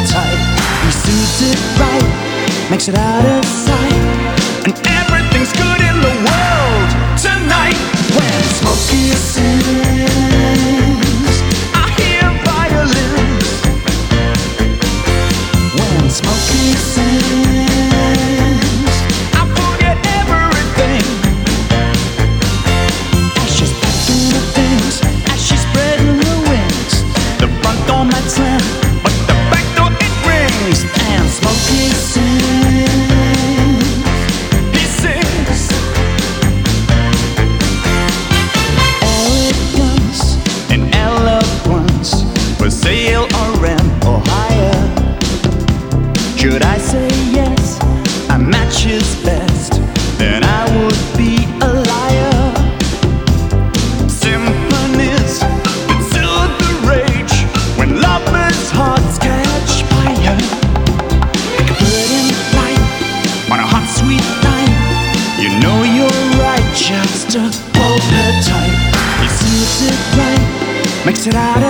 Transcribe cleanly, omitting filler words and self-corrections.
tight. He suits it right, makes it out of sight, and everything's good in the world tonight. When Smokey sings, I hear violins. When Smokey sings, I forget everything. As she's packing the things, as she's spreading her wings, the front door might slam, but the back door it rings. And Smokey sings, he sings. Arrogance and eloquence, for sale or rent or hire. Should I say yes, I match his best, then I would be a liar. Symphonies that soothe the rage when lovers' hearts catch fire. Like a bird in flight on a hot sweet night, you know you're right, just to hold her tight. He suits it right, makes it out